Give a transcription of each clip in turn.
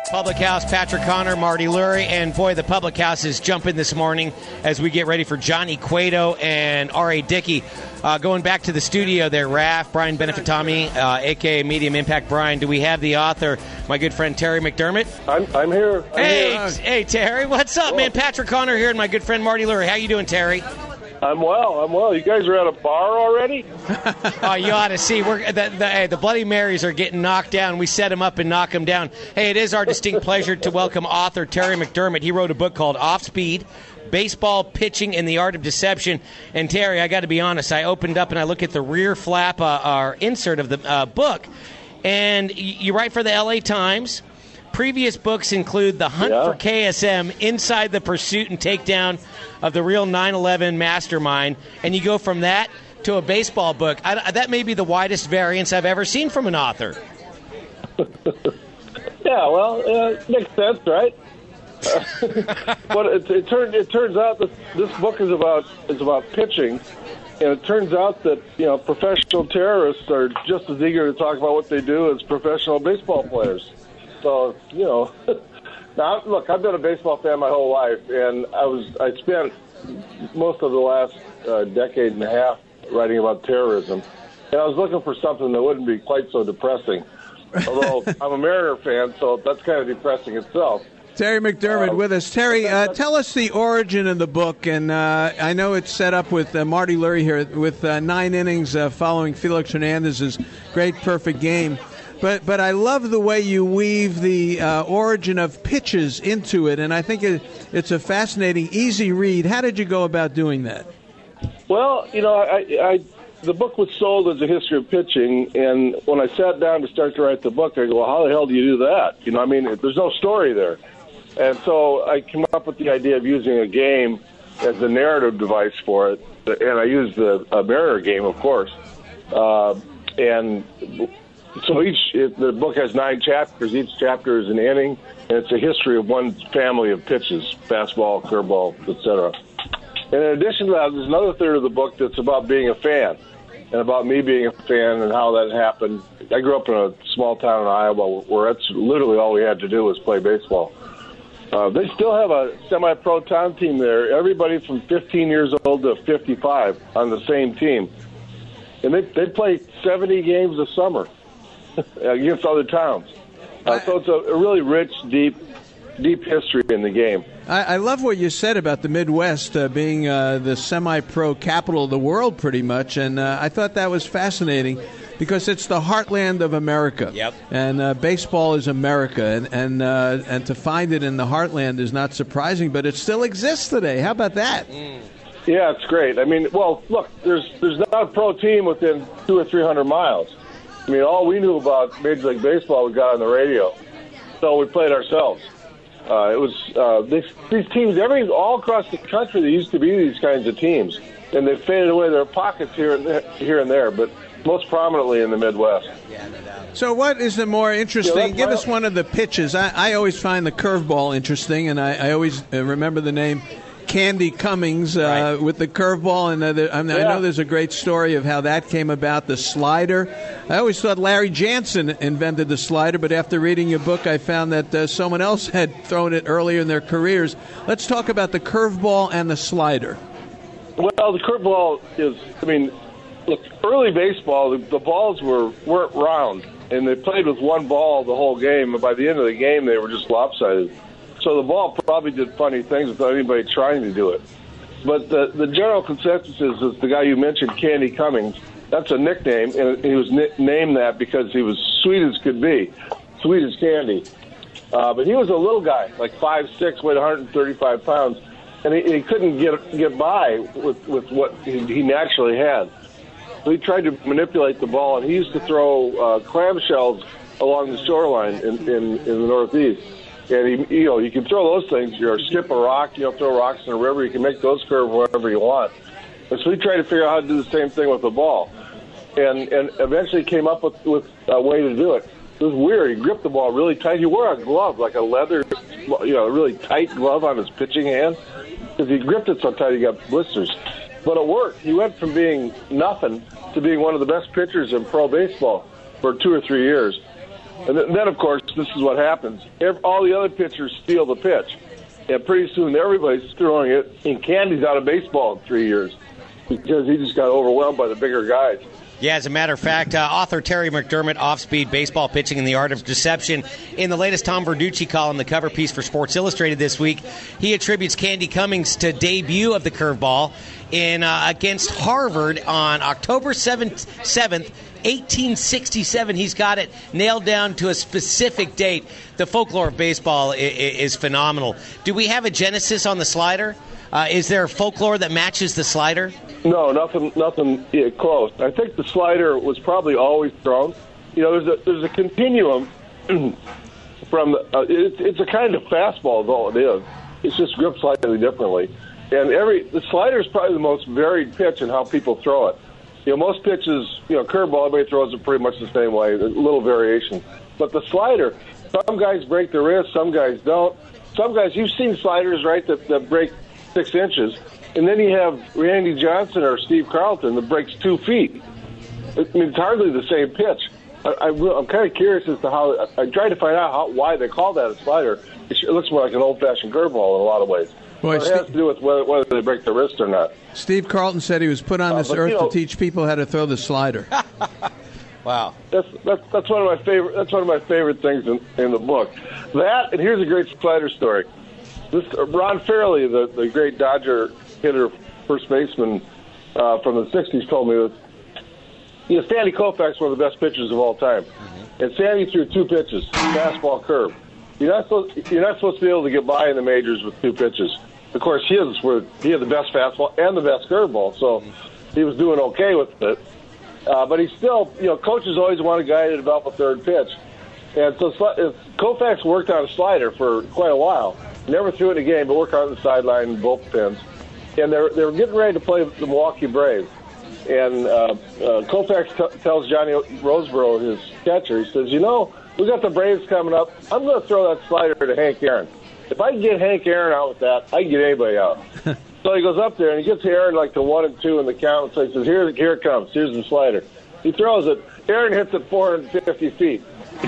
Public House, Patrick Connor, Marty Lurie, and boy, the Public House is jumping this morning as we get ready for Johnny Cueto and R.A. Dickey. Going back to the studio there, Raph, Brian Benefitami, a.k.a. Medium Impact Brian. Do we have the author, my good friend Terry McDermott? I'm here. Hey, Terry. What's up, man? Patrick Connor here and my good friend Marty Lurie. How you doing, Terry? I'm well. You guys are at a bar already? Oh, you ought to see. The Bloody Marys are getting knocked down. We set them up and knock them down. Hey, it is our distinct pleasure to welcome author Terry McDermott. He wrote a book called Off Speed, Baseball, Pitching, and the Art of Deception. And, Terry, I got to be honest, I opened up and I look at the rear flap, our insert of the book, and you write for the L.A. Times. Previous books include The Hunt for KSM, Inside the Pursuit and Takedown of the Real 9/11 Mastermind, and you go from that to a baseball book. That may be the widest variance I've ever seen from an author. Makes sense, right? But it turns out that this book is about pitching, and it turns out that professional terrorists are just as eager to talk about what they do as professional baseball players. So, now, look, I've been a baseball fan my whole life, and I spent most of the last decade and a half writing about terrorism, and I was looking for something that wouldn't be quite so depressing. Although I'm a Mariner fan, so that's kind of depressing itself. Terry McDermott with us. Terry, tell us the origin of the book, and I know it's set up with Marty Lurie here with 9 innings following Felix Hernandez's great perfect game. But I love the way you weave the origin of pitches into it, and I think it's a fascinating, easy read. How did you go about doing that? Well, the book was sold as a history of pitching, and when I sat down to start to write the book, I go, well, how the hell do you do that? There's no story there. And so I came up with the idea of using a game as a narrative device for it, and I used the Mariner game, of course. And so the book has 9 chapters. Each chapter is an inning, and it's a history of one family of pitches, fastball, curveball, etc. And in addition to that, there's another third of the book that's about being a fan and about me being a fan and how that happened. I grew up in a small town in Iowa where that's literally all we had to do was play baseball. They still have a semi-pro town team there, everybody from 15 years old to 55 on the same team. And they play 70 games a summer against other towns. So it's a really rich, deep history in the game. I love what you said about the Midwest being the semi-pro capital of the world, pretty much, and I thought that was fascinating because it's the heartland of America. Yep. And baseball is America, and to find it in the heartland is not surprising, but it still exists today. How about that? Yeah, it's great. Look, there's not a pro team within 200 or 300 miles. All we knew about Major League Baseball we got on the radio, so we played ourselves. It was these teams all across the country. There used to be these kinds of teams, and they faded away. There are pockets here and there, but most prominently in the Midwest. Yeah, no doubt. So, what is the more interesting? Give us one of the pitches. I always find the curveball interesting, and I always remember the name Candy Cummings with the curveball, and I know there's a great story of how that came about. The slider. I always thought Larry Jansen invented the slider, but after reading your book, I found that someone else had thrown it earlier in their careers. Let's talk about the curveball and the slider. Well, the curveball is, look, early baseball, the balls weren't round, and they played with one ball the whole game, and by the end of the game, they were just lopsided. So the ball probably did funny things without anybody trying to do it. But the general consensus is the guy you mentioned, Candy Cummings. That's a nickname, and he was named that because he was sweet as could be, sweet as candy. But he was a little guy, like 5'6", weighed 135 pounds, and he couldn't get by with what he naturally had. So he tried to manipulate the ball, and he used to throw clamshells along the shoreline in the Northeast. And you can throw those things, or skip a rock, throw rocks in a river. You can make those curve wherever you want. And so he tried to figure out how to do the same thing with the ball, and eventually came up with a way to do it. It was weird. He gripped the ball really tight. He wore a glove, like a leather, really tight glove on his pitching hand, because he gripped it so tight he got blisters. But it worked. He went from being nothing to being one of the best pitchers in pro baseball for 2 or 3 years. And then, of course, this is what happens. All the other pitchers steal the pitch. And pretty soon everybody's throwing it, and Candy's out of baseball in 3 years because he just got overwhelmed by the bigger guys. Yeah, as a matter of fact, author Terry McDermott, Off-Speed, Baseball Pitching and the Art of Deception, in the latest Tom Verducci column, the cover piece for Sports Illustrated this week, he attributes Candy Cummings to debut of the curveball in against Harvard on October 7th, 1867. He's got it nailed down to a specific date. The folklore of baseball is phenomenal. Do we have a genesis on the slider? Is there folklore that matches the slider? No, nothing close. I think the slider was probably always thrown. You know, there's a continuum from it's a kind of fastball, though it is. It's just gripped slightly differently. And the slider is probably the most varied pitch in how people throw it. You know, most pitches, curveball, everybody throws it pretty much the same way, a little variation. But the slider, some guys break the wrist, some guys don't. Some guys, you've seen sliders, right, that break 6 inches. And then you have Randy Johnson or Steve Carlton that breaks 2 feet. I mean, it's hardly the same pitch. I'm kind of curious as to how. I tried to find out why they call that a slider. It looks more like an old-fashioned curveball in a lot of ways. Boy, it has to do with whether they break their wrist or not. Steve Carlton said he was put on this earth to teach people how to throw the slider. Wow, that's one of my favorite. That's one of my favorite things in the book. That, and here's a great slider story. This Ron Fairley, the great Dodger hitter, first baseman from the '60s, told me that Sandy Koufax was one of the best pitchers of all time, and Sandy threw 2 pitches, fastball, curve. You're not supposed to be able to get by in the majors with 2 pitches. Of course, he had the best fastball and the best curveball, so he was doing okay with it. But he still, coaches always want a guy to develop a third pitch. And so Koufax worked on a slider for quite a while. Never threw it in a game, but worked on the sideline and bullpens. And they were getting ready to play the Milwaukee Braves. And Koufax tells Johnny Roseborough, his catcher, he says, we got the Braves coming up. I'm going to throw that slider to Hank Aaron. If I can get Hank Aaron out with that, I can get anybody out. So he goes up there, and he gets Aaron like to 1 and 2 in the count. So he says, here it comes. Here's the slider. He throws it. Aaron hits it 450 feet.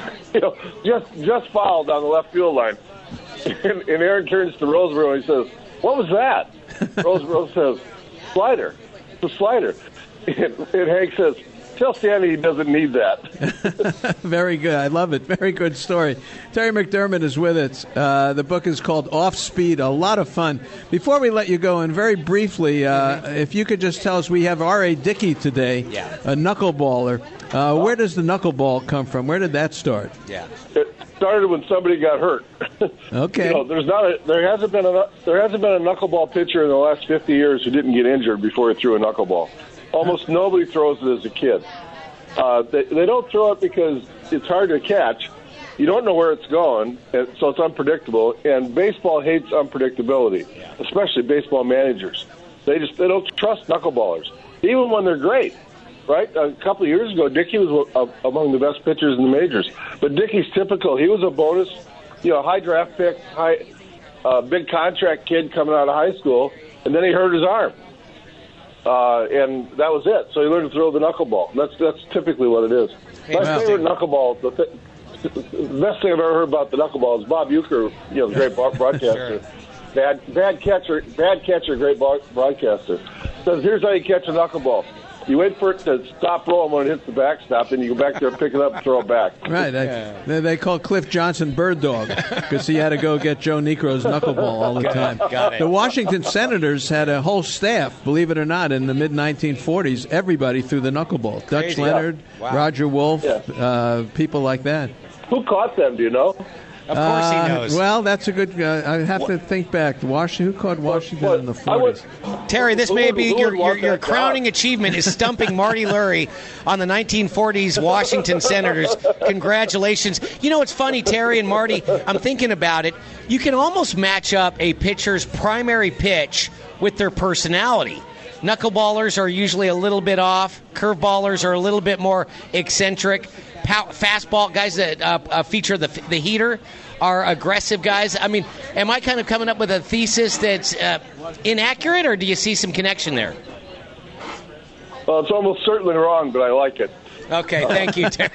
Just fouled on the left field line. And Aaron turns to Roseborough, and he says, what was that? Roseborough says, slider. It's a slider. And Hank says, tell Sandy he doesn't need that. Very good. I love it. Very good story. Terry McDermott is with us. The book is called Off Speed. A lot of fun. Before we let you go, and very briefly, if you could just tell us, we have R.A. Dickey today, a knuckleballer. Where does the knuckleball come from? Where did that start? Yeah. It started when somebody got hurt. Okay. There hasn't been a knuckleball pitcher in the last 50 years who didn't get injured before he threw a knuckleball. Almost nobody throws it as a kid. They don't throw it because it's hard to catch. You don't know where it's going, and so it's unpredictable. And baseball hates unpredictability, especially baseball managers. They don't trust knuckleballers, even when they're great. Right? A couple of years ago, Dickey was among the best pitchers in the majors. But Dickey's typical. He was a bonus, high draft pick, big contract kid coming out of high school, and then he hurt his arm. And that was it. So he learned to throw the knuckleball. That's typically what it is. My favorite knuckleball, the best thing I've ever heard about the knuckleball is Bob Uecker, the great broadcaster. Sure. Bad catcher, great broadcaster. Says, here's how you catch a knuckleball. You wait for it to stop rolling when it hits the backstop, and you go back there, pick it up, and throw it back. Right. They call Cliff Johnson Bird Dog because he had to go get Joe Niekro's knuckleball all the time. Got it. The Washington Senators had a whole staff, believe it or not, in the mid-1940s. Everybody threw the knuckleball. Dutch Leonard, Roger Wolf, people like that. Who caught them, do you know? Of course he knows. Well, that's a good. I have to think back. Who caught Washington in the 40s? Terry, this may be your crowning achievement is stumping Marty Lurie on the 1940s Washington Senators. Congratulations. It's funny, Terry and Marty, I'm thinking about it. You can almost match up a pitcher's primary pitch with their personality. Knuckleballers are usually a little bit off. Curveballers are a little bit more eccentric. Fastball guys that feature the heater are aggressive guys. I mean, am I kind of coming up with a thesis that's inaccurate, or do you see some connection there? Well, it's almost certainly wrong, but I like it. Okay, thank you, Terry.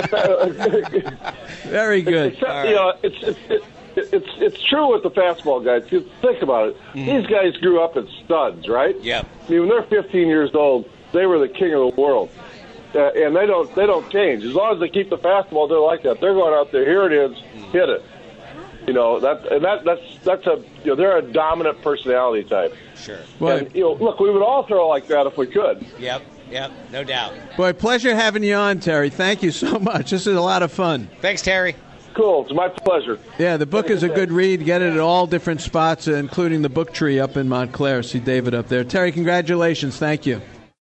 Very good. Except, you know, it's true with the fastball guys. You think about it. These guys grew up as studs, right? Yep. I mean, when they're 15 years old, they were the king of the world, and they don't change as long as they keep the fastball. They're like that. They're going out there. Here it is. Hit it. You know that's a they're a dominant personality type. Sure. Boy, And look, we would all throw like that if we could. Yep, no doubt. boy, pleasure having you on, Terry. Thank you so much. This is a lot of fun. Thanks, Terry. Cool. It's my pleasure. Yeah, the book is a good read. Get it at all different spots, including the Book Tree up in Montclair. See David up there. Terry, congratulations. Thank you.